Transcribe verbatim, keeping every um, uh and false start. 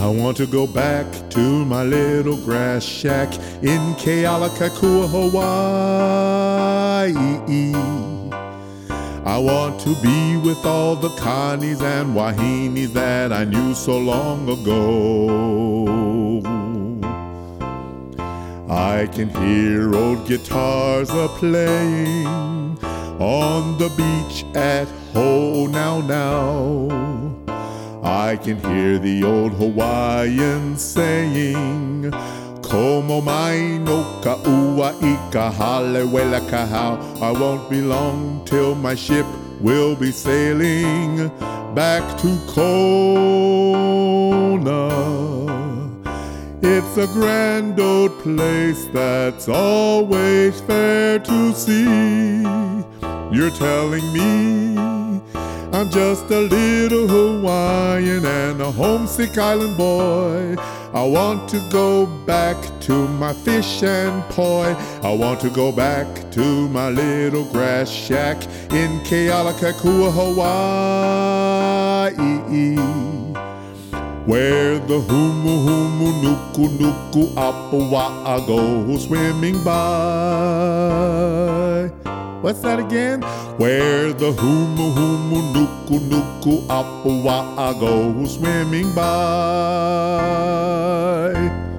I want to go back to my little grass shack in Kealakekua, Hawaii. I want to be with all the Connies and Wahinis that I knew so long ago. I can hear old guitars a-playing on the beach at Ho Now Now. I can hear the old Hawaiians saying, Komo mai no ka ua i ka hale wela ka hao. I won't be long till my ship will be sailing back to Kona. It's a grand old place that's always fair to see. You're telling me I'm just a little Hawaiian and a homesick island boy. I want to go back to my fish and poi. I want to go back to my little grass shack in Kealakekua, Hawaii, where the humu humu nuku nuku apawa'a go swimming by. What's that again? Where the humu humu nuku nuku apawa'a go swimming by.